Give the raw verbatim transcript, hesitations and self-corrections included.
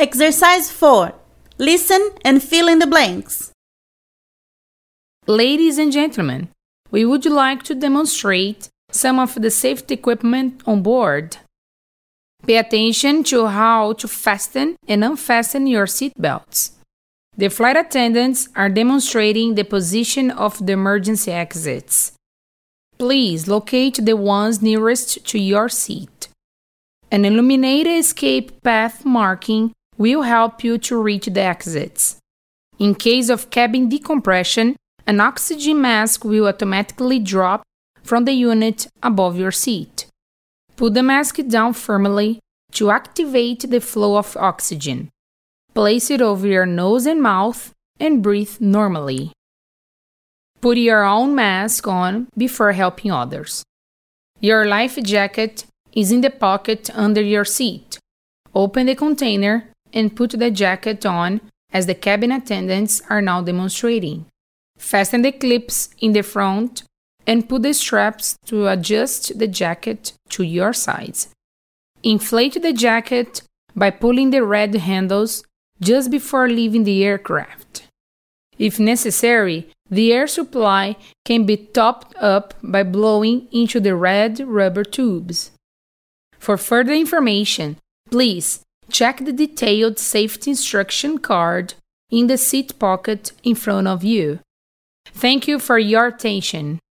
Exercise four. Listen and fill in the blanks. Ladies and gentlemen, we would like to demonstrate some of the safety equipment on board. Pay attention to how to fasten and unfasten your seatbelts. The flight attendants are demonstrating the position of the emergency exits. Please locate the ones nearest to your seat. An illuminated escape path marking will help you to reach the exits. In case of cabin decompression, an oxygen mask will automatically drop from the unit above your seat. Put the mask down firmly to activate the flow of oxygen. Place it over your nose and mouth and breathe normally. Put your own mask on before helping others. Your life jacket is in the pocket under your seat. Open the container and put the jacket on as the cabin attendants are now demonstrating. Fasten the clips in the front and put the straps to adjust the jacket to your size. Inflate the jacket by pulling the red handles just before leaving the aircraft. If necessary, the air supply can be topped up by blowing into the red rubber tubes. For further information, please check the detailed safety instruction card in the seat pocket in front of you. Thank you for your attention.